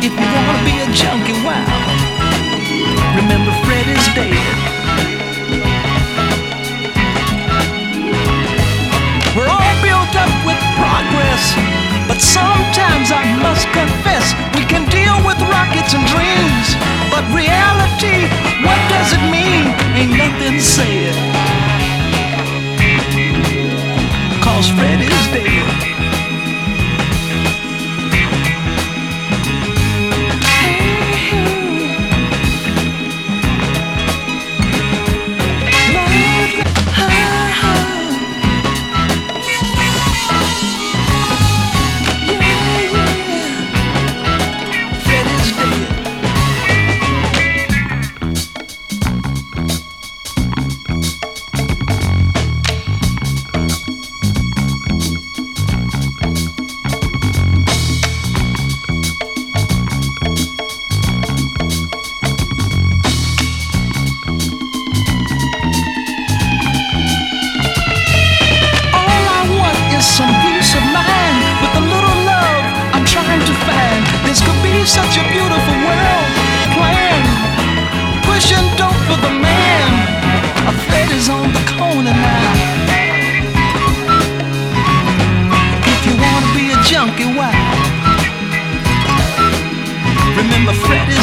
If you wanna be a junkie, wow, remember Fred is dead. We're all built up with progress, but sometimes I must confess we can deal with rockets and dreams, but reality, what does it mean? Ain't nothing said, 'cause Fred is dead. Some peace of mind with a little love I'm trying to find. This could be such a beautiful world. Plan, pushing dope for the man. A Fred is on the corner now. If you wanna be a junkie, why? Remember Fred is